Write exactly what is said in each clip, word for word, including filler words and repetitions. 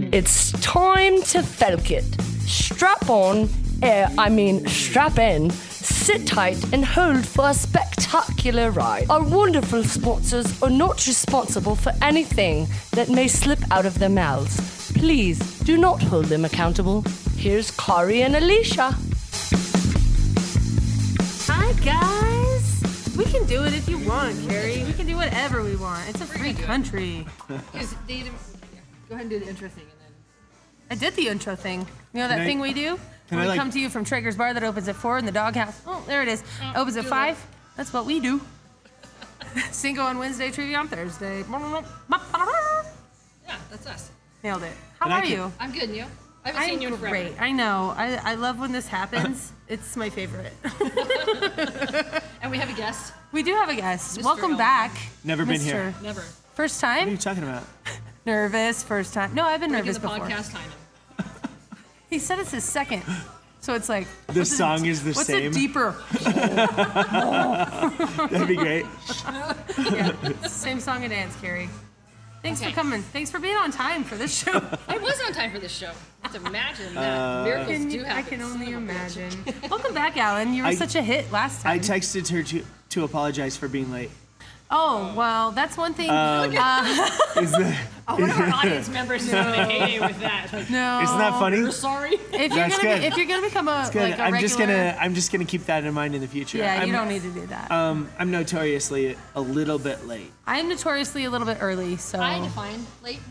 It's time to felk it. Strap on, eh, I mean strap in, sit tight and hold for a spectacular ride. Our wonderful sponsors are not responsible for anything that may slip out of their mouths. Please do not hold them accountable. Here's Kari and Alicia. Hi guys! We can do it if you want, Carrie. We can do whatever we want. It's a free country. Is they, go ahead and do the intro thing and then. I did the intro thing. You know that Can I- thing we do? can When I, we like- come to you from Traeger's Bar that opens at four in the doghouse. Oh, there it is. Oh, opens at do five. That's what we do. Cinco on Wednesday, trivia on Thursday. Yeah, that's us. Nailed it. How And I are can- you? I'm good, and you? I haven't I'm seen you in forever. great. I know. I, I love when this happens. It's my favorite. And we have a guest. We do have a guest. Mister Welcome Elmer. back. Never been Mister here. Never. First What are you time? talking about? Nervous. First time. No, I've been Breaking nervous the before. podcast timing. He said it's his second. So it's like. The what's a- song is the what's same. a deeper? That'd be great. Yeah. Same song and dance, Carrie. Thanks Okay. for coming. Thanks for being on time for this show. I was on time for this show. Just imagine that. Uh, Miracles Can do you- happen. I can only Son of a bitch. imagine. Welcome back, Alan. You were I- such a hit last I time. texted her to to apologize for being late. oh, well, that's one thing. Um, uh, Is that Oh, one of our audience members is going to hate it with that. Like, no. isn't that funny? we're sorry. If you're That's gonna good. Be, if you're gonna become a Good. like a I'm regular, just gonna I'm just gonna keep that in mind in the future. yeah, you I'm, don't need to do that. Um, I'm notoriously a little bit late. I'm notoriously a little bit early, so I define late.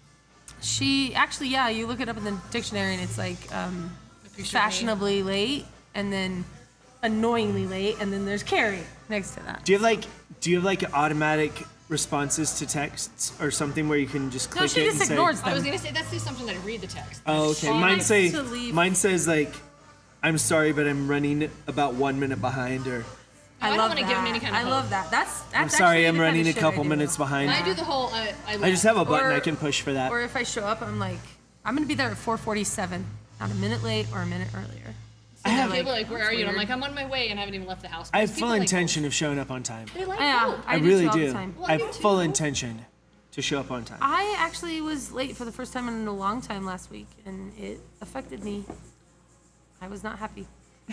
she actually, yeah, you look it up in the dictionary and it's like um, Appreciate fashionably late, and then annoyingly late, and then there's Carrie next to that. Do you have like Do you have like automatic responses to texts or something where you can just click No, she it just and ignores say? I was them. going to say, that's the assumption that I read the text. Oh, okay. She Mine likes say to leave- mine says like, I'm sorry, but I'm running about one minute behind, or I don't love wanna that. give 'em any kind of I love hope. that. That's, that's I'm sorry, actually I'm the kind running of a shit couple I do. minutes behind. I do the whole, uh, I, I just have a button Or- I can push for that. Or if I show up, I'm like, I'm gonna be there at four forty-seven, not a minute late or a minute earlier. I have like, people like, where are you? And I'm weird. like, I'm on my way and I haven't even left the house. I have Because people full like intention of showing up on time. hope. They like Yeah, hope. I, I do really too all do. the time. Well, I I have do full too. intention to show up on time. I actually was late for the first time in a long time last week, and it affected me. I was not happy.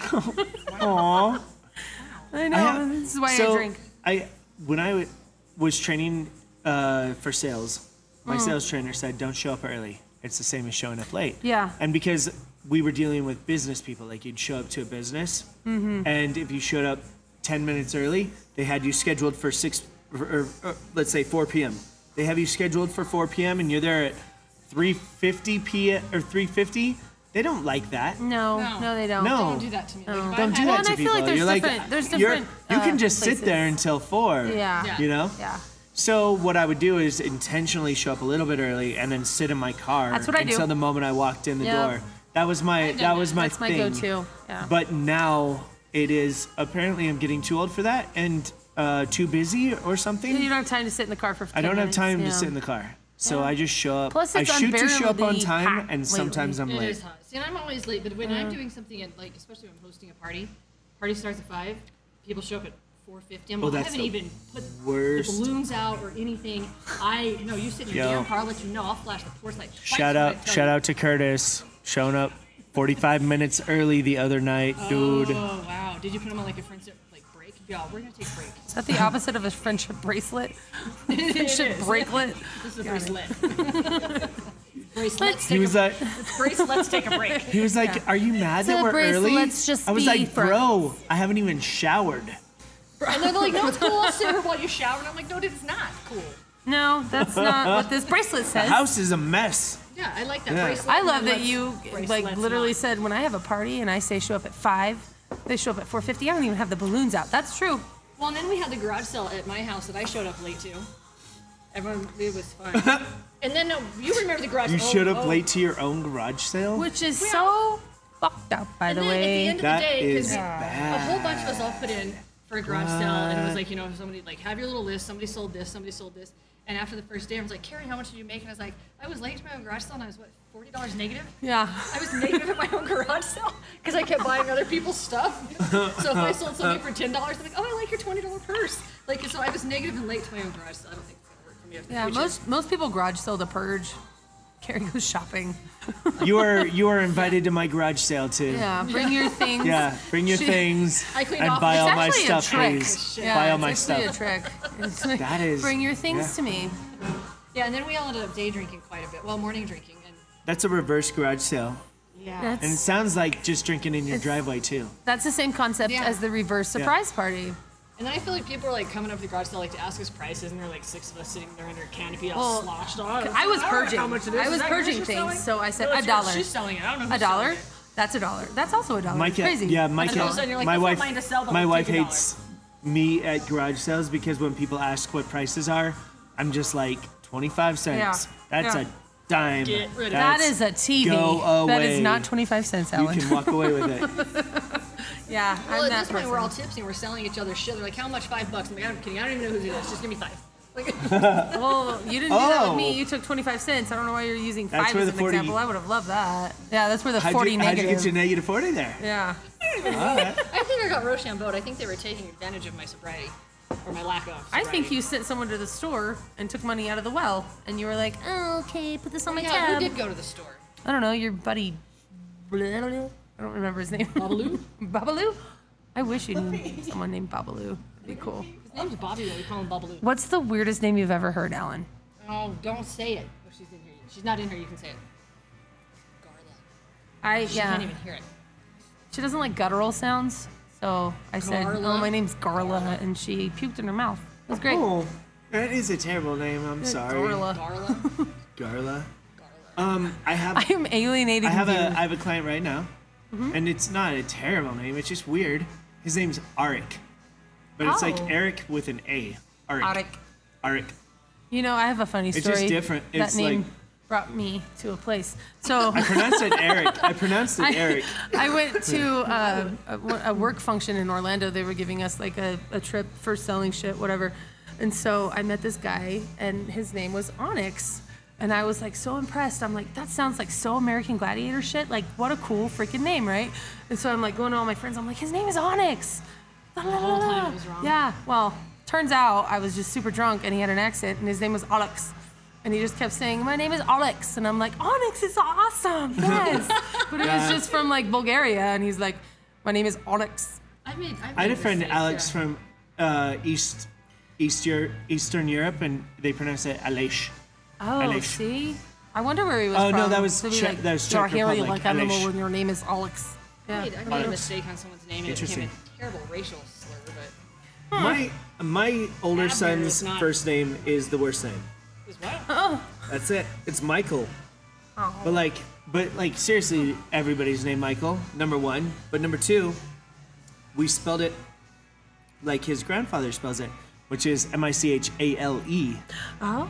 Aww. I know. I have- this is why so I drink. I when I w- was training uh, for sales, my Mm. sales trainer said, "Don't show up early. It's the same as showing up late." Yeah. And because we were dealing with business people, like you'd show up to a business, Mm-hmm. and if you showed up ten minutes early, they had you scheduled for six, or, or, or let's say four p.m. They have you scheduled for four p.m. and you're there at three fifty p.m. or three fifty. They don't like that. No, no, No. they don't. No. Don't do that to me. Like, if Don't I've do had- Well, that and to I feel people. like there's You're like, different- there's you're- different, you uh, can just sit there places. until four. Yeah. Yeah. You know. Yeah. So what I would do is intentionally show up a little bit early and then sit in my car That's what I do. until the moment I walked in the Yep. door. That was my I've done that was that. my That's my thing. go-to. Yeah. But now it is apparently I'm getting too old for that and uh, too busy or something. You don't have time to sit in the car for. I don't have minutes, time yeah. to sit in the car. So I just show up. Plus, I it's shoot to show up on unbearably time hot and sometimes lately. I'm It late. is hot. See, and I'm always late, but when I'm doing something at, like, especially when I'm hosting a party, party starts at five, people show up at four fifty. I'm Oh, like, I that's haven't the even put worst. the balloons out or anything. I, no, you sit in your Yo. damn car, I'll let you know, I'll flash the porch light. twice Shout when I out tell shout you. out to Curtis showing up forty-five minutes early the other night, dude. Oh, wow. Did you put them on, like, a friendship, like, break? Yeah, we're going to take a break. Is that the opposite of a friendship bracelet? It Friendship is. bracelet. This is a bracelet. Bracelets. He was like Bracelets take a break. he was like, "Are you mad that So we're early?" bracelets just I was be like, for- "Bro, I haven't even showered." And they're like, no, it's cool. I'll sit here while you shower. And I'm like, no, it's not cool. No, that's not what this bracelet The says. house is a mess. Yeah, I like that Yeah. bracelet. I love that Let's- you bracelets like literally not. said when I have a party and I say show up at five, they show up at four fifty. I don't even have the balloons out. That's true. Well, and then we had the garage sale at my house that I showed up late to. Everyone, it was fun. And then no, you remember the garage? You oh, showed up oh. late to your own garage sale. Which is so fucked up, by And the then at the way. end of That the day, is because bad. a whole bunch of us all put in for a garage sale, and it was like, you know, somebody like have your little list. Somebody sold this. Somebody sold this. And after the first day, I was like, Carrie, how much did you make? And I was like, I was late to my own garage sale, and I was what, forty dollars negative. Yeah. I was negative at my own garage sale because I kept buying other people's stuff. So if I sold something for ten dollars, I'm like, oh, I like your twenty dollar purse. Like, so I was negative and late to my own garage sale. I don't think it's gonna work for me. Yeah, most most people garage sell the purge. Carrie goes shopping. You are you are invited to my garage sale too. Yeah, bring your things. Yeah, bring your She- things I cleaned and off- buy It's all my actually a stuff, trick. please. Yeah, buy all it's my actually stuff. a trick. It's like, That is- bring your things yeah. to me. Yeah, and then we all ended up day drinking quite a bit. Well, morning drinking. And That's a reverse garage sale, yeah. That's, and it sounds like just drinking in your driveway too. that's the same concept Yeah. as the reverse surprise party. And then I feel like people are like coming up to the garage sale like to ask us prices, and there are like six of us sitting there under a canopy all Well, sloshed on. I was don't know purging. How much it is. I was Is that yours purging you're things, selling? so I said No, a it's yours. dollar. She's selling it. I don't know who's A dollar? selling it. That's a dollar. That's also a dollar. Micah, Crazy. yeah, And all of a Micah, sudden you're like, my "That's not wife, mine to sell, but my I'll wife take a dollar." hates me at garage sales because when people ask what prices are, I'm just like twenty-five cents. Yeah. That's Yeah. a dime. Get rid of it. That That's- is a T V. go That is away. not twenty-five cents, You Alan. can walk away with it. Yeah, Well, I'm at that this point, person. we're all tipsy and we're selling each other shit. They're like, how much? Five bucks. I'm like, I'm kidding. I don't even know who it is. Just give me five. Like, Well, you didn't do that with Oh. me. You took twenty-five cents. I don't know why you're using That's five where as the an forty example. I would have loved that. Yeah, that's where the How'd forty you, how'd you negative. get your negative forty there? Yeah. I think I got Rochambeau. I think they were taking advantage of my sobriety or my lack of. I Sobriety. think you sent someone to the store and took money out of the well, and you were like, oh, okay, put this on my Yeah, tab. who did go to the store? I don't know, your buddy. I don't remember his name. Babaloo? Babaloo? I wish you knew someone named Babaloo. That'd be cool. His name's Bobby, but we call him Babaloo. What's the weirdest name you've ever heard, Alan? Oh, don't say it. Oh, she's in here. She's not in here. You can say it. Garla. I She yeah. can't even hear it. She doesn't like guttural sounds, so I said, Garla? "Oh, my name's Garla," and she puked in her mouth. It was great. Oh, that is a terrible name. I'm sorry. Garla. Garla. Garla. Um, I have I am alienating I have you. a I have a client right now, Mm-hmm. and it's not a terrible name. It's just weird. His name's Arik, but it's like Oh. Eric with an A. Arik. Arik. Arik. You know, I have a funny It's story. just different. That It's name like- brought me to a place. So I pronounced it Eric. I pronounced it I, Eric. I went to uh, a, a work function in Orlando. They were giving us like a, a trip for selling shit, whatever. And so I met this guy, and his name was Onyx. And I was like so impressed. I'm like, that sounds like so American Gladiator shit. Like, what a cool freaking name, right? And so I'm like going to all my friends. I'm like, his name is Onyx. The whole time it was wrong. Yeah. Well, turns out I was just super drunk, and he had an accent, and his name was Alex. And he just kept saying, my name is Alex. And I'm like, Onyx is awesome. Yes. But it was Yeah. just from like Bulgaria. And he's like, my name is Onyx. I made. I, I had a friend Alex from uh, East East Europe, Eastern Europe, and they pronounce it Aleix. Oh, Aleix. see? I wonder where he was Oh, from. no, that was So be Czech- like, that was "You're Czech here, you're Republic, like animal Aleix." when your name is Alex. I Yeah. made, I made a mistake on someone's name and it became Interesting. a terrible racial slur, but My my older Abner son's is not- first name is the worst name. is what? Oh. That's it. It's Michael. Oh. But like, but like seriously, everybody's named Michael. Number one, but number two, we spelled it like his grandfather spells it, which is M I C H A L E. Oh.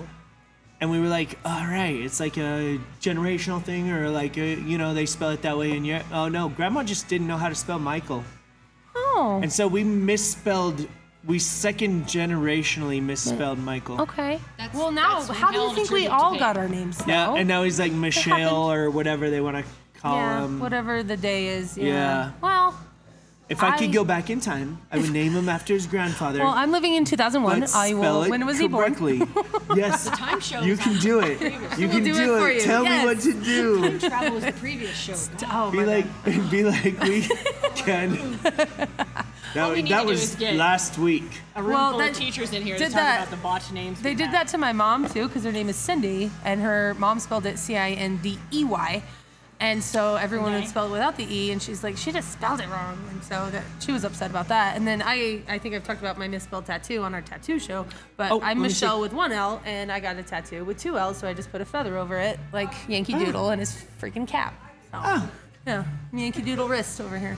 And we were like, all right, it's like a generational thing, or like a, you know, they spell it that way. And yet, oh no, Grandma just didn't know how to spell Michael, Oh. and so we misspelled. We second generationally misspelled Michael. Okay. That's- well, now, that's one how do hell you of a think we tribute to all pay. got our names? Yeah, now? and now he's like Michelle happened. or whatever they want to call Yeah, him. whatever the day is. Yeah. Yeah. Well, If I, I- could go back in time, I would name him after his grandfather. well, I'm living in two thousand one. but I spell will. it When was he born? correctly. Yes, Time show. you is can on do the it. previous- You We'll can do do it for it. you. Tell Yes. me what to do. Travel was the previous show. Oh, Be my like, bad. be like we can. That, we need that to do was is get- last week. A room Well, full that- of teachers in here to did talk that- about the botched names. They we did had. that to my mom too, because her name is Cindy, and her mom spelled it C I N D E Y, and so everyone would Okay. spell it without the E, and she's like, she just spelled it wrong, and so that she was upset about that. And then I, I think I've talked about my misspelled tattoo on our tattoo show, but Oh, I'm let me Michelle see. with one L, and I got a tattoo with two L's, so I just put a feather over it, like Yankee Doodle and his freaking cap. So, Oh, yeah, Yankee Doodle wrist over here.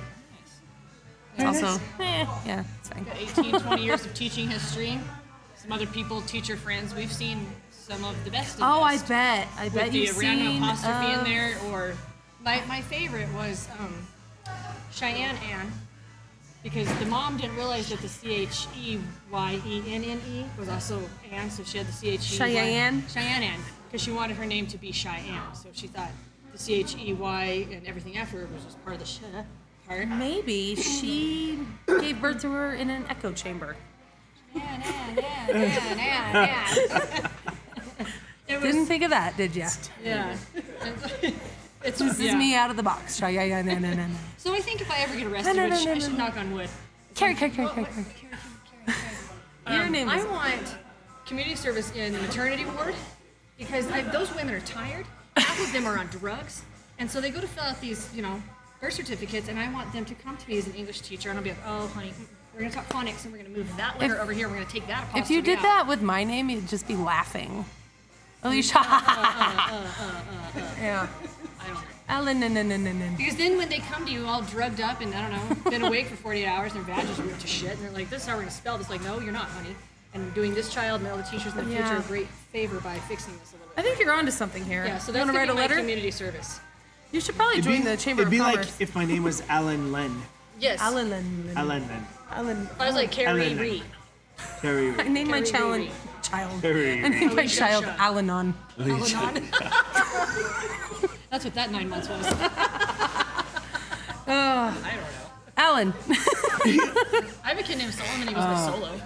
It's Very also, nice. eh, yeah, it's fine. Got eighteen, twenty years of teaching history. Some other people, teacher friends, we've seen some of the best of Oh, I best. bet, I With bet the you've random seen. apostrophe uh, in there, or my, my favorite was um, Cheyenne Ann, because the mom didn't realize that the C H E Y E N N E was also Ann, so she had the C H E Y. Cheyenne? Cheyenne Ann, because she wanted her name to be Cheyenne, so she thought the C H E Y and everything after it was just part of the sh part. Maybe she gave birth to her in an echo chamber. Ann, Ann, Ann, Ann, Ann, Ann. It was, Didn't think of that, did ya? yeah. It's This yeah. is me out of the box. Yeah, yeah, no, no, no, no. So I think if I ever get arrested, No, no, which no, no, I should no. knock on wood. Carrie, Carrie, Carrie, What- Carrie, what- Carrie. Carrie, Carrie, Carrie. Your Um, name I is. want community service in the maternity ward because I, those women are tired. Half of them are on drugs, and so they go to fill out these, you know, birth certificates, and I want them to come to me as an English teacher, and I'll be like, oh, honey, we're gonna talk phonics, and we're gonna move that letter If- over here. We're gonna take that apostrophe If you did out. that with my name, you'd just be laughing. Alicia. Yeah. I don't know. Alan, no, no, no, no, no. Because then when they come to you all drugged up and, I don't know, been awake for forty-eight hours and their badges are ripped to shit, and they're like, this is how we're going to spell this. Like, no, you're not, honey. And doing this child and all the teachers in the future Yeah. a great favor by fixing this a little I bit. think you're onto something here. Yeah, so you that's want to gonna write be a my letter? community service. You should probably join the Chamber it'd of be Commerce. like if my name was Alan Len. Yes. Alan, Alan, Alan Len. Alan. I was like Carrie Alan. Reed. Carrie I named my Carrie child. Reed. Child. Carrie I named my Alicia child Shaw. Alanon. Al-Anon. That's what that nine months was. Uh, I don't know. Alan. I have a kid named Solomon. He was my solo.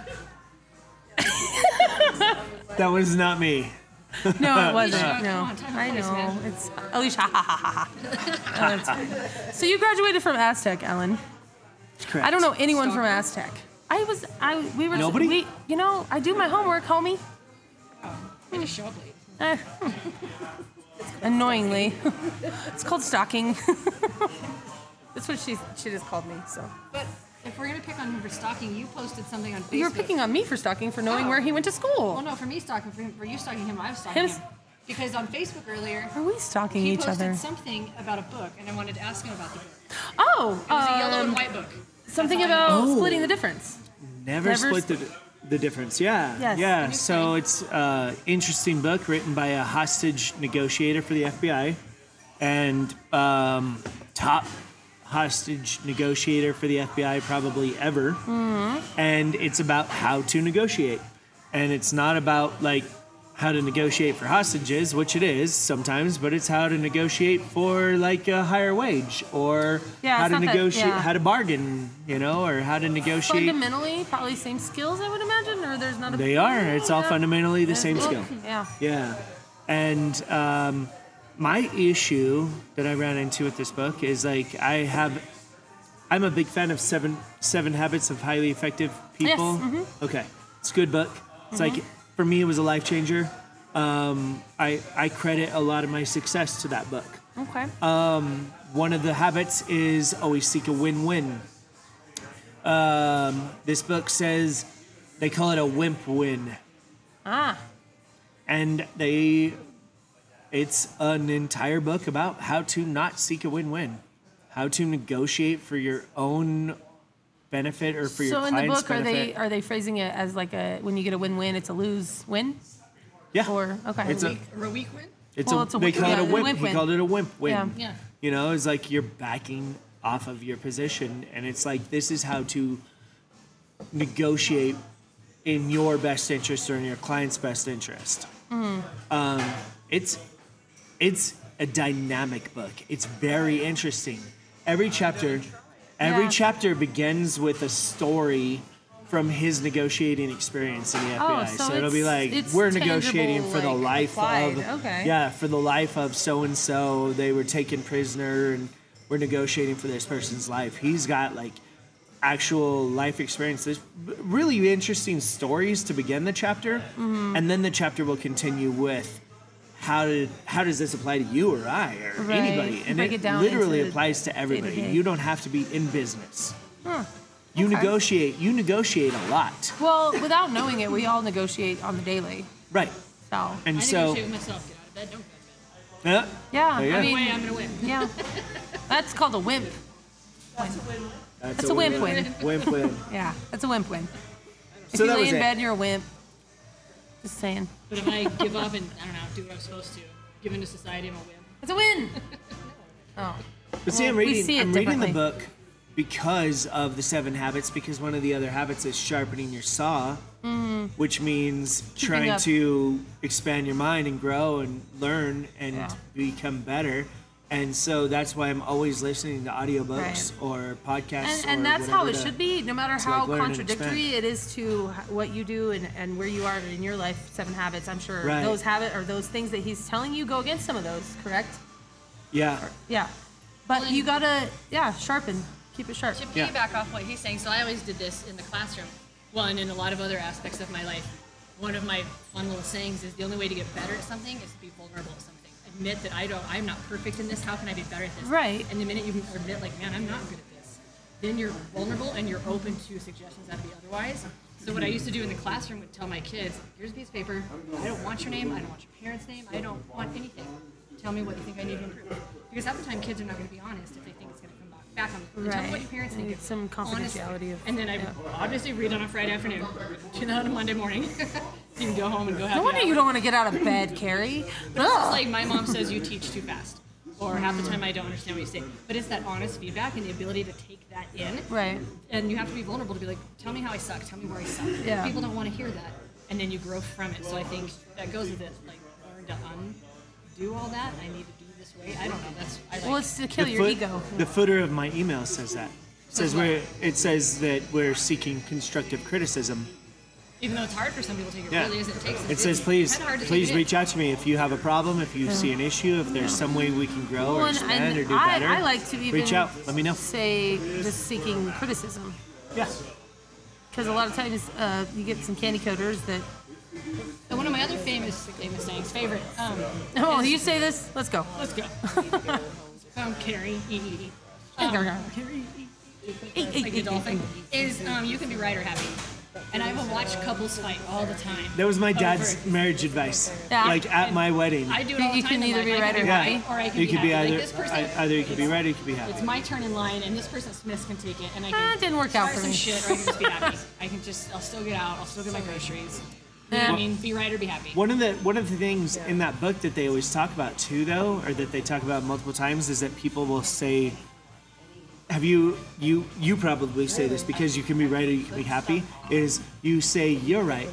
That was not me. No, it wasn't. Alicia, No, come on, time and I place, know. man. It's Alicia. Oh, that's fine. So you graduated from Aztec, Ellen. Correct. I don't know anyone from Stalker? Aztec. I was. I. We were. Nobody? We, you know, I do my homework, homie. I just show up late. Eh. Annoyingly, it's called stalking. That's what she she just called me. So But if we're going to pick on him for stalking, you posted something on Facebook. you were picking on me for stalking for knowing Oh. where he went to school. Well, no, for me stalking, for, him, for you stalking him, I was stalking Him- him. Because on Facebook earlier, Are we stalking he each posted other? something about a book, and I wanted to ask him about the book. It Oh, was a yellow um, and white book. something That's all I about know. Oh. splitting the difference. Never, Never split the, the difference. Yeah. Yes. Yeah. Can you So explain? it's an interesting book written by a hostage negotiator for the F B I and um, top hostage negotiator for the F B I probably ever. Mm-hmm. And it's about how to negotiate. And it's not about like how to negotiate for hostages, which it is sometimes, but it's how to negotiate for like a higher wage or Yeah, how it's to not that- negotiate, yeah. how to bargain, you know, or how to negotiate. Fundamentally, probably same skills, I would imagine, or there's not a. They are. It's all Yeah. fundamentally the same Well, skill. Yeah. Yeah. And um, my issue that I ran into with this book is like I have, I'm a big fan of Seven Seven Habits of Highly Effective People. Yes, mhm. Okay, it's a good book. It's Mm-hmm. like for me, it was a life changer. Um, I I credit a lot of my success to that book. Okay. One of the habits is always seek a win-win. Um, this book says they call it a wimp win. ah. And they it's an entire book about how to not seek a win-win, how to negotiate for your own benefit or for your So in the client's book, are benefit. they are they phrasing it as like a when you get a win-win, it's a lose-win? yeah, Or okay. it's a Or a weak win? it's Well, a, it's a they win- call yeah, it a a wimp. wimp He win. called it a wimp win. Yeah. Yeah. You know, it's like you're backing off of your position, and it's like this is how to negotiate in your best interest or in your client's best interest. Mm-hmm. Um, it's it's a dynamic book. It's very interesting. Every chapter, every Yeah. chapter begins with a story from his negotiating experience in the F B I. Oh, so it'll be it's- like it's we're negotiating tangible, for the like, life applied. of Okay. yeah, for the life of so and so. They were taken prisoner, and we're negotiating for this person's life. He's got like actual life experience. There's b- really interesting stories to begin the chapter, Mm-hmm. and then the chapter will continue with how did how does this apply to you or I or Right. anybody? And Break it, it down literally into applies to everybody. day-to-day. You don't have to be in business. You Okay. negotiate. You negotiate a lot, Well, without knowing it, we all negotiate on the daily. right? So And I so, negotiate with myself. Get out of bed, don't go to bed. yeah, yeah, There you I go. mean, Way, I'm going to win. yeah, that's called a wimp. That's a wimp win. Wimp win. Yeah, that's a wimp win. If So you that lay was in it. bed, you're a wimp. Just saying. But if I give up and, I don't know, do what I'm supposed to, give into society, I'm a win. It's a win. Oh. But see, Well, I'm we reading. see it I'm reading the differently. book because of the seven habits. Because one of the other habits is sharpening your saw, which means trying up. to expand your mind and grow and learn and Yeah. become better. And so that's why I'm always listening to audiobooks Right. or podcasts. And, and or that's how whatever it to- should be, no matter to, how like, learn and contradictory expand. it is to h- what you do and, and where you are in your life. Seven Habits, I'm sure Right. those habit or those things that he's telling you go against some of those, correct? Yeah. Yeah. But you gotta, yeah, sharpen. Keep it sharp. To Yeah. piggyback off what he's saying, so I always did this in the classroom. Well, and in a lot of other aspects of my life. One of my fun little sayings is the only way to get better at something is to be vulnerable at something. Admit that I don't, I'm not perfect in this. How can I be better at this? Right. And the minute you admit, like, man, I'm not good at this, then you're vulnerable and you're open to suggestions that would be otherwise. So what I used to do in the classroom would tell my kids, here's a piece of paper. I don't want your name. I don't want your parents' name. I don't want anything. Tell me what you think I need to improve. Because half the time kids are not going to be honest if they think it's going to come back, back on them. Tell me what Right. your parents And think. get some Honest. confidentiality of- And then I yeah. obviously read on a Friday afternoon, do that on a Monday morning. So you can go home and go have No wonder you don't want to get out of bed, Carrie. But it's just Ugh. like my mom says you teach too fast. Or half the time I don't understand what you say. But it's that honest feedback and the ability to take that in. Right. And you have to be vulnerable to be like, tell me how I suck, tell me where I suck. Yeah. People don't want to hear that. And then you grow from it. So I think that goes with it. Like, learn to undo all that. I need to do this way. I don't know. That's, I like Well, it's to kill The your foot- ego. The footer of my email says that. It says we're, it says that we're seeking constructive criticism. Even though it's hard for some people to take it Yeah. really is, it takes It says, please, please reach out to me if you have a problem, if you see an issue, if there's some way we can grow Well, or and- expand and or do I, better. I like to even reach out. Let me know. say just seeking criticism. Yeah. Because a lot of times uh, you get some candy coaters that, And one of my other famous famous sayings, favorite. Um, oh, is- you say this? Let's go. Let's go. um, Carrie. E E E. Um, Carrie. Like the dolphin. Is um, you can be right or happy. And I will watch couples fight all the time. That was my dad's over- marriage advice. Yeah. Like at my wedding. I do it all the You time. can in either life. be I right can or be happy. right, or I can you be could be happy. either, Like this person, I- either you could be right or you could be happy. it's my turn in line, and this person Smith can take it, and I can. Ah, it didn't work out start for some me. shit, or I can just be happy. I can just, I'll still get out. I'll still get my groceries. You know what I mean, be right or be happy. One of the one of the things in that book that they always talk about too, though, or that they talk about multiple times, is that people will say, "Have you you you probably say this because you can be right or you can be happy." Is you say you're right,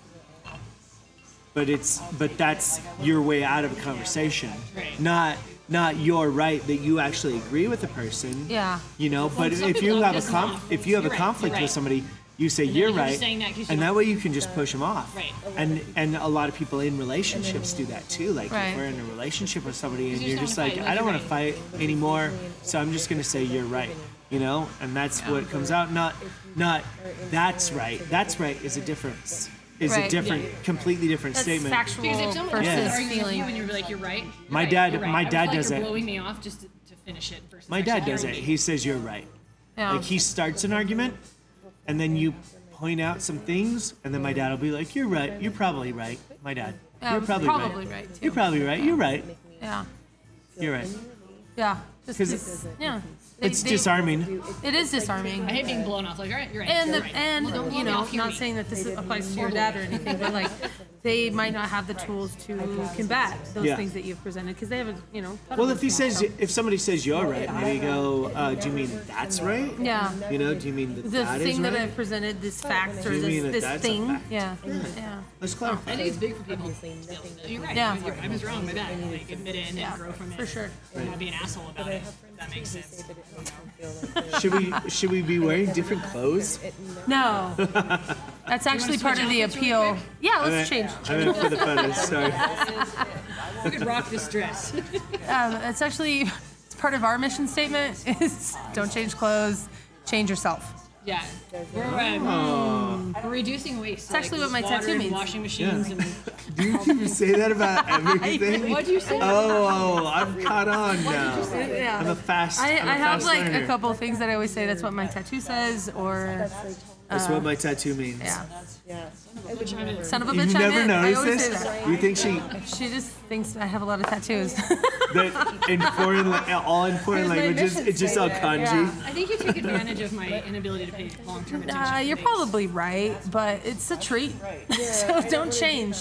but it's but that's your way out of a conversation, Right. not not you're right that you actually agree with the person. Yeah. You know, but some if people you don't have a piss them conf- off. if you have a You're right, conflict you're with right. somebody, you say then you're you're right, just saying that 'cause you and don't- that way you can just push them off. Right. And and a lot of people in relationships do that too. Like Right. if we're in a relationship with somebody and You you're just just don't like, wanna fight, I don't like, want to fight anymore, so I'm just gonna say you're right. You know, and that's what comes out. Not not that's right. That's right is a difference. Is a Right. different, Yeah. completely different That's statement. factual Because if someone versus is arguing with feeling. you and you're like, you're right. you're My right, dad- you're right. my I was dad like, does you're it. blowing me off just to, to finish it. Versus My actually dad does it. hearing me. He says you're right. Yeah. Like he starts an argument, and then you point out some things, and then my dad will be like, "You're right. You're probably right." My dad. Yeah, You're probably, probably right. right, too. You're probably right. You're right. Yeah. You're right. Yeah. Just, 'Cause just- yeah. They- It's they- disarming. It is disarming. I hate being blown off. Like, all right, you're right. And you're the, right. and Well, don't blow you me know, off, hear not me. saying that this applies to your dad or anything, but like they might not have the tools to combat those Yeah. things that you've presented because they haven't, you know. thought Well, of if he those things, says, so- if somebody says you're right, maybe you go, uh, "Do you mean that's right?" yeah, You know, do you mean that the that is thing that right? I've presented, this fact Do or you mean this that this that's a thing, fact? yeah, yeah, Let's clarify. I think it's big for people. You're right. Yeah. You're, I was wrong. My bad. Like, admit it and then Yeah, grow from it. for sure. And not be an asshole about it. If that makes sense. Should we should we be wearing different clothes? No, that's actually part of the outfits really appeal. quick? Yeah, I let's meant- change. I meant for the photos. Sorry. You could rock this dress. Um, it's actually it's part of our mission statement is don't change clothes, change yourself. Yeah. We're, um, we're reducing waste. It's actually what my water tattoo and means. Washing machines and. Do you say that about everything? What'd you say? Oh, oh, I'm caught on now. Yeah. I'm a fast. I, I'm a I have fast like learner. a couple of things that I always say. That's what my tattoo says, or That's what my tattoo means. yeah, Which I'm in. son of a You've bitch. I'm never in. I noticed always this? say that. You think she She just thinks I have a lot of tattoos. that in foreign la- all in foreign Here's my languages mission it's just all statement, kanji. yeah. I think you take advantage of my inability to pay long-term attention. uh, to you're things. probably right, but it's a treat. So don't change.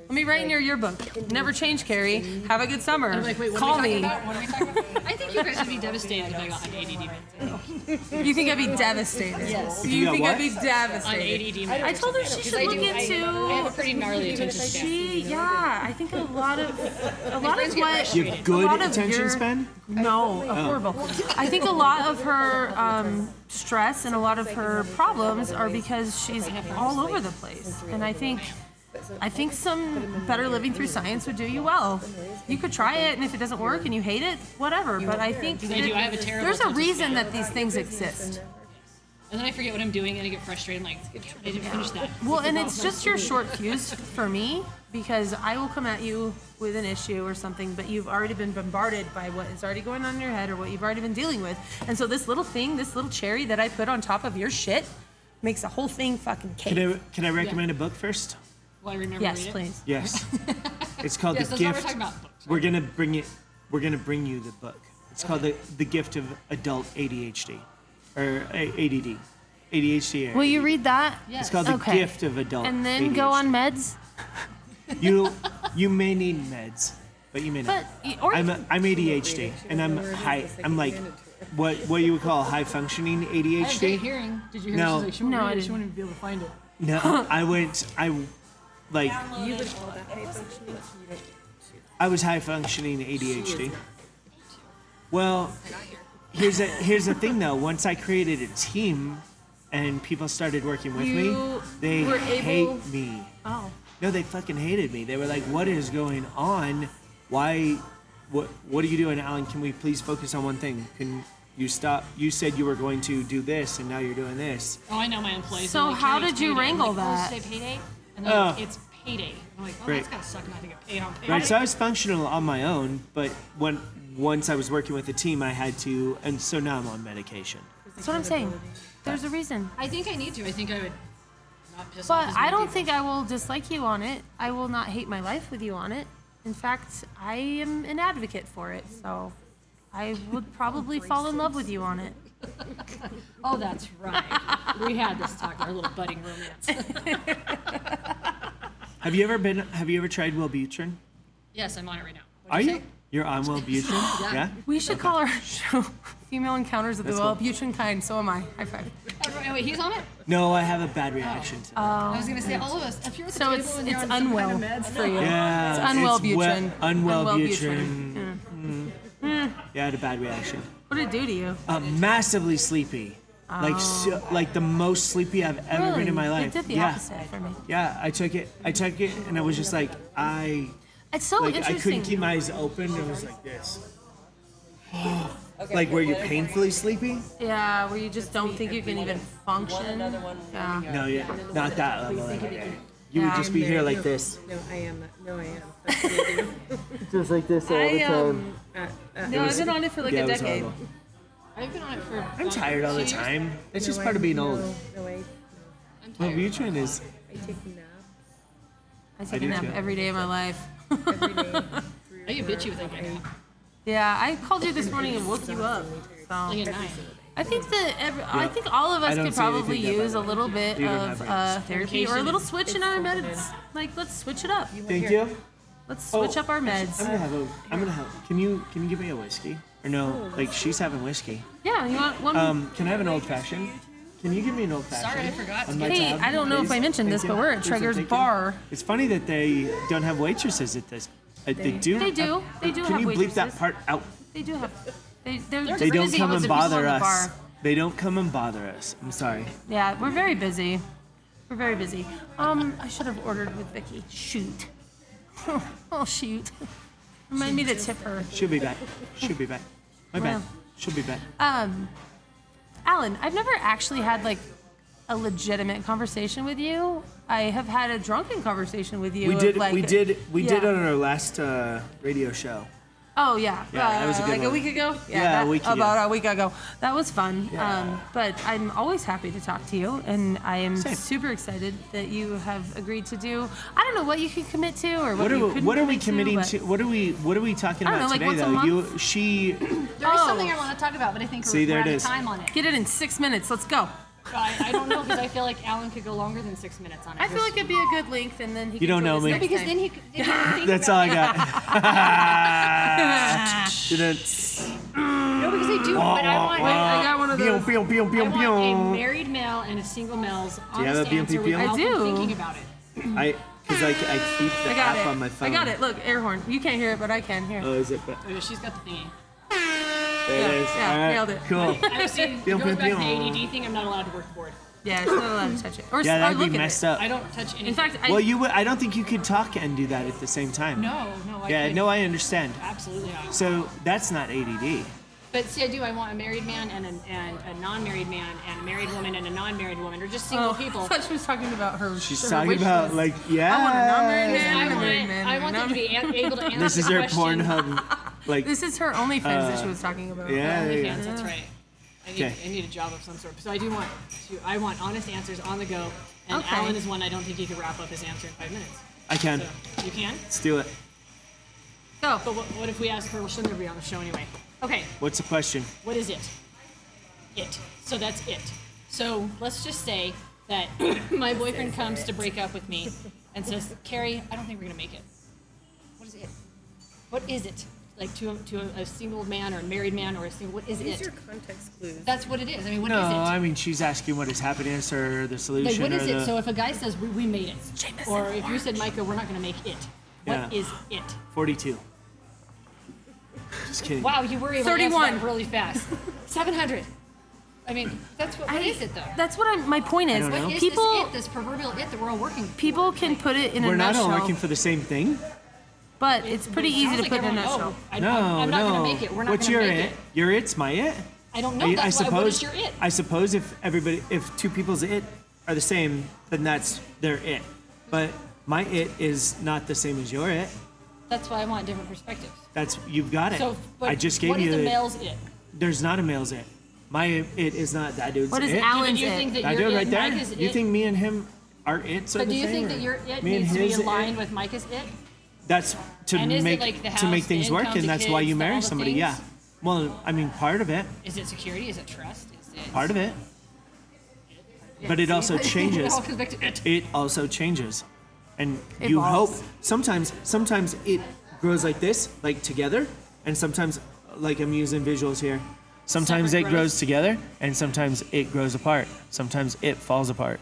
Let me write in your yearbook. Never change, Carrie. Have a good summer. I'm like, wait, what Call are we me. talking about? What are we talking about? I think you guys would be devastated if I got like A D D meds. You think I'd be devastated? Yes. You You got think what? I'd be On devastated? A D D meds. I told her she should I look do. I, into. I have a pretty gnarly attention span. She, yeah, I think a lot of a lot of friends get what frustrated. You have a good lot of attention your- span? No, horrible. I think a lot of her um, stress and a lot of her problems are because she's all over the place, and I think. I think some better living through science would do you well. You could try it, and if it doesn't work and you hate it, whatever. But I think I do. I have a terrible there's a attention reason span. that these things exist. And then I forget what I'm doing and I get frustrated. I'm like, I didn't finish that. Well, and it's just your short fuse for me because I will come at you with an issue or something, but you've already been bombarded by what is already going on in your head or what you've already been dealing with. And so this little thing, this little cherry that I put on top of your shit makes the whole thing fucking cake. Can I, can I recommend a book first? Well, I remember Yes, read it. please. Yes. It's called Yes, The that's why we're Gift. talking about books. We're gonna bring it. We're gonna bring you the book. It's called the The Gift of Adult A D H D, or A- ADD, A D H D. or Will you A D D. read that? It's called The Okay. Gift of Adult. And then A D H D. go on meds? You you may need meds, but you may not. But, or I'm a, I'm A D H D, and I'm high. I'm like what what you would call high functioning I have great A D H D. hearing. Did you hear? No. She's like, she won't No, read I it. She didn't. won't even be able to find it. No, I went. I like. I was high functioning A D H D. Well, here's a here's the thing though. Once I created a team, and people started working with You me, they were hate able- me. Oh. No, they fucking hated me. They were like, "What is going on? Why? What? What are you doing, Alan? Can we please focus on one thing? Can you stop? You said you were going to do this, and now you're doing this." Oh, I know my employees. So They're like, how "Carrie, it's did you payday." I'm wrangle like, that? Oh, say payday? And they're like, Oh. it's payday. I'm like, oh, Right. that's gotta suck not to get paid on payday. Right. So I was functional on my own, but when once I was working with a team, I had to, and so now I'm on medication. That's what I'm saying. There's a reason. I think I need to. I think I would not piss off But as I many don't people. think I will dislike you on it. I will not hate my life with you on it. In fact, I am an advocate for it. So I would probably fall in love with you on it. Oh, that's right. We had this talk, our little budding romance. Have you ever been? Have you ever tried Wellbutrin? Yes, I'm on it right now. Are What'd you? say? You're on Wellbutrin? Yeah. We should call our show Female Encounters of the That's cool. Wellbutrin Kind. So am I. High five. Oh, wait, wait, he's on it? No, I have a bad reaction to that. I was gonna say all of us. If you're at the So table it's and it's you're on some unwell kind of meds, for you. yeah. It's unwell we- Butrin. Unwell Unwell Butrin. Mm. Yeah, I had a bad reaction. What did it do to you? Uh, massively sleepy. Like so, like the most sleepy I've ever been in my life. It did the yeah. opposite for me. Yeah, I took it. I took it, and I was just like, I It's so like I interesting. couldn't keep my eyes open. It was like this. Like where you're painfully sleepy? Yeah, where you just don't think you can even function. Yeah. No, yeah, not that level. Like, you would Yeah. just be here like this, No, I am. No, I am. That's what I do. just like this all the I, time. um, uh, uh, No, I've been on it for like Yeah, a it was decade. horrible. I've been on it for. I'm tired all the time. It's just no, part of I- being no, old. No, I, I'm tired. Wellbutrin is. I take naps I take I a do nap too. every day of my life. every day. I get bitchy with like a nap. Yeah, I called you this morning and woke you up. So Like a nine. I think that every, I Yeah. think all of I us don't could see anything probably that use a bad. little bit You don't of have uh, brains. therapy or a little switch in our meds. Like, let's switch it up. Thank you. Let's switch Oh, up our I'm meds. gonna have a. I'm gonna have. Can you can you give me a whiskey? Or no? Like she's having whiskey. Yeah, you want one? Um, can I have an old fashioned? Can you give me an old fashioned? Sorry, I forgot. On my Hey, tab, I don't know if please? I mentioned Thank this, you. but we're at Please and Traeger's thank you. Bar. It's funny that they don't have waitresses at this. Uh, they do. They do. Uh, They do Can have you bleep that waitresses. part out? They do have. They, they're just They don't busy come with and the people bother in the us. bar. They don't come and bother us. I'm sorry. Yeah, we're very busy. We're very busy. Um, I should have ordered with Vicky. Shoot. Oh, shoot. Remind me to tip her. She'll be back. She'll be back. My bad. Well. She'll be back. Um, Alan, I've never actually had like a legitimate conversation with you. I have had a drunken conversation with you. We of, did. like, we did. We did yeah. on our last uh, radio show. Oh yeah, Yeah, that was a good like a one. week ago. Yeah, a that- week ago. about a week ago. That was fun. Yeah. Um, but I'm always happy to talk to you, and I am Same. super excited that you have agreed to do. I don't know what you could commit to or what, What are you we, couldn't what are we commit committing but- to? What are we What are we talking I don't about know, like today once a though? month? You she There is Oh. something I want to talk about, but I think See, we're there out it of is. time on it. Get it in six minutes. Let's go. I, I don't know because I feel like Alan could go longer than six minutes on it. I feel like it'd be a good length, and then he. You could don't join know us me. next because time. then he could. Then he could think That's all I about got. Didn't. it. No, because I do. But I want. I got one of Pew, those. pew, pew, I pew, want a pew. married male and a single male's you have honest a B M P answer P M? without I do. them thinking about it. I, because I, I keep the I got app it. on my phone. I got it. Look, air horn. You can't hear it, but I can hear. Oh, is it? Ba- Oh, yeah, she's got the thingy. there Yeah, it is. yeah, All right. nailed it. Cool. I was saying, Pew, going back pew, to the pew. A D D thing, I'm not allowed to work the board. Yeah, she's not allowed to touch it. Or, Yeah, or that'd look be at messed it. up. I don't touch anything. In fact, I, Well, you would. I don't think you could talk and do that at the same time. no, no. I Yeah, could- no, I understand. Absolutely not. So that's not A D D. But see, I do. I want a married man and a, and a non-married man and a married woman and a non-married woman, or just single oh, people. I thought she was talking about her. She's her talking wish about list. like yeah. I want a non-married man I and a married want, man. I and a want them to be non- an- able to answer This is the her question. Pornhub. Like This is her OnlyFans that she was talking about. yeah, OnlyFans, yeah. that's right. I need, Okay. I need a job of some sort. So I do want to. I want honest answers on the go. And Okay. Alan is one I don't think he could wrap up his answer in five minutes. I can. So you can. Let's do it. Go. But what, what if we ask her? Well, shouldn't there be on the show anyway? Okay. What's the question? What is it? It. So that's it. So let's just say that my boyfriend comes to break up with me and says, Carrie, I don't think we're gonna make it. What is it? What is it? Like to a, to a, a single man or a married man or a single, what is These it? are context clues. That's what it is. I mean, what is No, it? I mean she's asking what is happiness or the solution Like, what is or it? the So if a guy says, we, we made it, or if you said, Micah, we're not gonna make it, what Yeah. is it? forty-two. Just kidding. Wow, you were able to thirty-one. answer that really fast. seven hundred. I mean, that's what, what I- is it though? That's what I'm. My point is, don't know. What is people this it, this proverbial it that we're all working for? people can put it in We're a not all nutshell, working for the same thing. but it's pretty It easy sounds to like put in a everyone, nutshell. oh, I, No, I'm, I'm not no. gonna make it. We're not What's gonna your make it? it. Your it's my it. I don't know. I, That's I why, what is suppose. your it? I suppose if everybody, if two people's it are the same, then that's their it. But my it is not the same as your it. That's why I want different perspectives. That's you've got it. So, but I just gave what you is the it. male's it? There's not a male's it. My it is not that dude's What is it. Alan's Do you it? think that That your dude it, right there. Micah's You it, think me and him are it's? but the do you same, think that or your it me and needs to be his aligned it? with Micah's it? That's to And is it make like the to make house, things the work, income, and the that's why you kids, marry all the somebody. things? Yeah. Well, I mean, part of it. Is it security? Is it trust? Is it Part of it. But it also changes. It all comes back to it. It also changes, and you hope Evolves. sometimes sometimes it grows like this, like together, and sometimes like I'm using visuals here. Sometimes Separate it growth. grows together, and sometimes it grows apart. Sometimes it falls apart.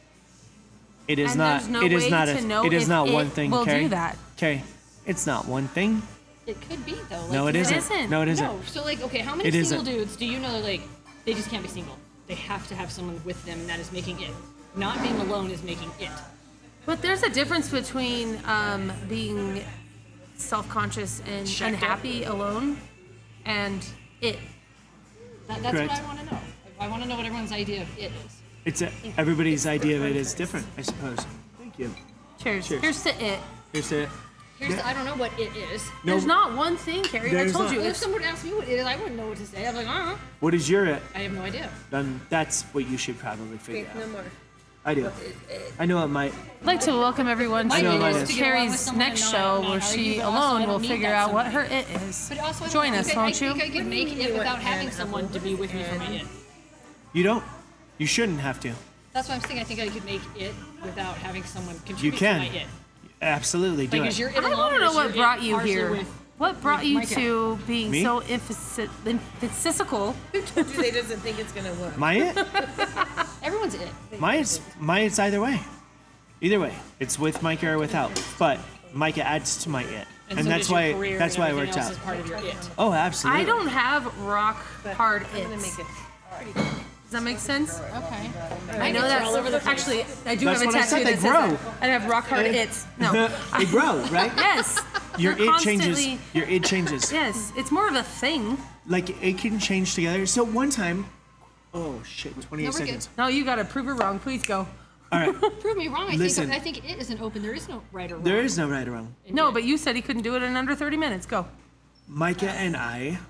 It is And not. there's no it is way not to a. know It is if not it one thing. will do Carrie. that. Carrie, it's not one thing. It could be though. Like, No, it you isn't. know- isn't. No, it isn't. No. So like, okay, how many It single isn't. dudes do you know that like they just can't be single? They have to have someone with them, and that is making it. Not being alone is making it. But there's a difference between um, being self-conscious and Checked unhappy alone, and it. That, that's Correct. what I want to know. I want to know what everyone's idea of it is. It's a, everybody's idea of it is different, I suppose. Thank you. Cheers. Cheers. Here's to it. Here's it. Here's the, I don't know what it is. No, There's not one thing, Carrie. I There's told not. you. Well, if It's, someone asked me what it is, I wouldn't know what to say. I'm like, uh, What is your it? I have no idea. Then that's what you should probably figure Wait, out. no more. I do. I know it might. I'd like to welcome everyone My know to mine it is. is to get along with Carrie's someone next and show not- not where argue, she but also I alone don't will need figure that out what her somebody. it is. But also, I Join don't us, think I, won't I you? think I could make it without having someone to be with me for my it. You don't. You shouldn't have to. That's what I'm saying. I think I could make it without having someone You contribute can. to my it. Absolutely do Like, is it. your it I alone, want or to know is what your it brought you partially here. with- What brought you Micah? to being Me? so emphasis, emphasical? Who told you they doesn't think it's gonna work? My it? Everyone's it. My it's my it's either way. Either way, it's with Micah or without. But Micah adds to my it, and, so that's does your why career that's and why it everything works else out. is part of your it. Oh, absolutely. I don't have rock hard I'm gonna its. make it. Does that make sense? Okay. I know are that's all over the place. actually I do That's have a what I tattoo said, they that says grow. that. I have rock hard They- its. No. They grow, right? Yes. Your They're it changes. constantly- Your it changes. Yes, it's more of a thing. Like it can change together. So one time, oh shit, twenty-eight No, we're good. seconds. No, you gotta prove it wrong. Please go. All right. Prove me wrong. I Listen. think I think it isn't open. There is no right or wrong. There is no right or wrong. No, but you said he couldn't do it in under thirty minutes. Go. Micah and I.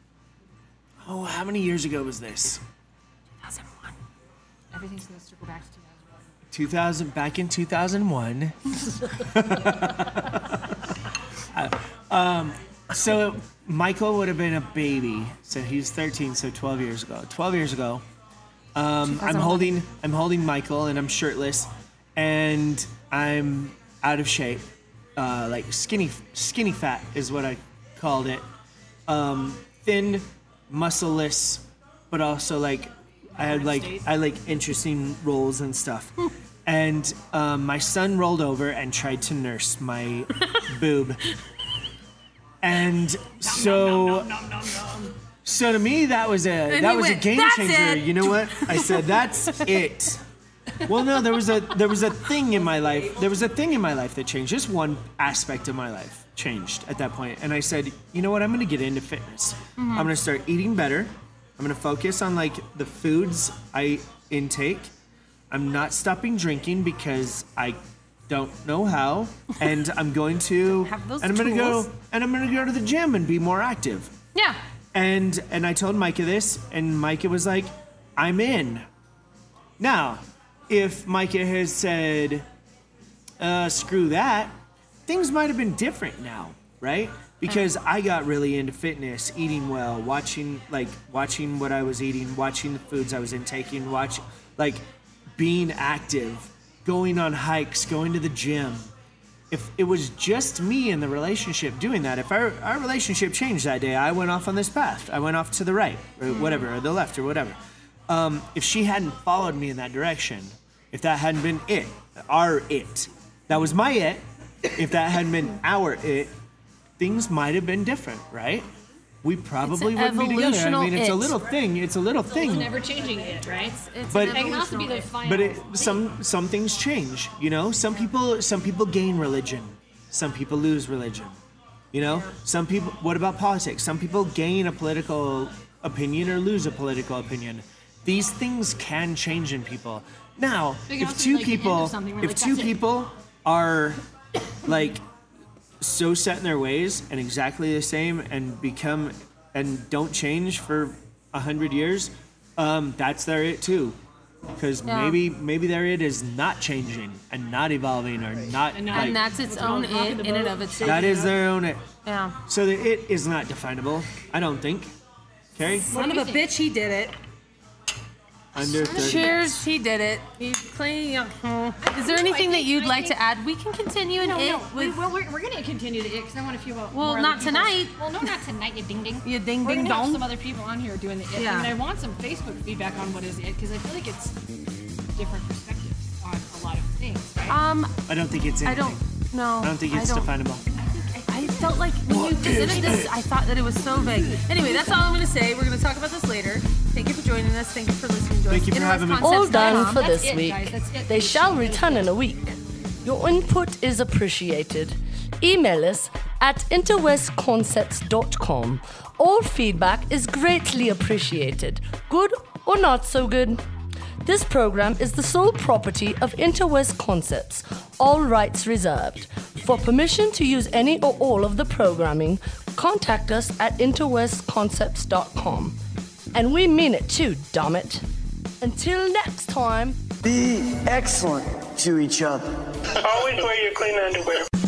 Oh, how many years ago was this? two thousand one. Everything's gonna circle back to two thousand one. two thousand, back in two thousand one. um, so Michael would have been a baby. So he's thirteen, so twelve years ago. twelve years ago, Um, I'm holding I'm holding Michael, and I'm shirtless, and I'm out of shape, uh, like skinny skinny fat is what I called it. Um, thin, muscleless, but also like I had like I had, like interesting rolls and stuff. And um, my son rolled over and tried to nurse my boob, and so. So to me, that was a And that he was went, a game "That's changer. it." You know what? I said, that's it. Well, no, there was a there was a thing in my life. There was a thing in my life that changed. Just one aspect of my life changed at that point. And I said, you know what? I'm going to get into fitness. Mm-hmm. I'm going to start eating better. I'm going to focus on like the foods I intake. I'm not stopping drinking because I don't know how. And I'm going to Have those and I'm going to go tools. and I'm going to go to the gym and be more active. Yeah. And and I told Micah this, and Micah was like, I'm in. Now, if Micah has said, uh, screw that, things might have been different now, right? Because I got really into fitness, eating well, watching like watching what I was eating, watching the foods I was intaking, watch like being active, going on hikes, going to the gym. If it was just me in the relationship doing that, if our, our relationship changed that day, I went off on this path. I went off to the right, or whatever, or the left, or whatever. Um, if she hadn't followed me in that direction, if that hadn't been it, our it, that was my it, if that hadn't been our it, things might have been different, right? We probably It's an wouldn't be together. I evolutional mean, it's a it. little thing. It's a little It's thing. never changing it, right? It's But- an It can also be the evolutional- final. But it, thing. some some things change, you know. Some people some people gain religion, some people lose religion, you know. Some people. What about politics? Some people gain a political opinion or lose a political opinion. These things can change in people. Now, They can if also two be like the end of people, something where if like, two that's it. people are like so set in their ways and exactly the same and become and don't change for a hundred years, um, that's their it too. Because Yeah. maybe maybe their it is not changing and not evolving or not And not- like And that's its own it in and of itself. that is their own it. Yeah. So the it is not definable, I don't think. Carrie? Son of a bitch, he did it. Under thirty. Cheers, he did it. He's clean. Is there anything that you'd like to add? We can continue in No, it no. We, with well, we're, we're going to continue to it because I want a few more. Well, other not people's- tonight. Well, no, not tonight, you ding ding. You ding, we're ding, gonna have dong. some other people on here doing the it. Yeah. And I want some Facebook feedback on what is it because I feel like it's different perspectives on a lot of things, right? um. I don't think it's I anything. don't. No. I don't think it's definable. I felt like when you presented this, I thought that it was so vague. Anyway, that's all I'm going to say. We're going to talk about this later. Thank you for joining us. Thank you for listening to us. Thank you for having me. All done for That's this it, week. guys. That's it. They shall return in a week. Your input is appreciated. Email us at interwest concepts dot com. All feedback is greatly appreciated, good or not so good. This program is the sole property of Interwest Concepts, all rights reserved. For permission to use any or all of the programming, contact us at interwest concepts dot com. And we mean it too, damn it. Until next time. Be excellent to each other. Always wear your clean underwear.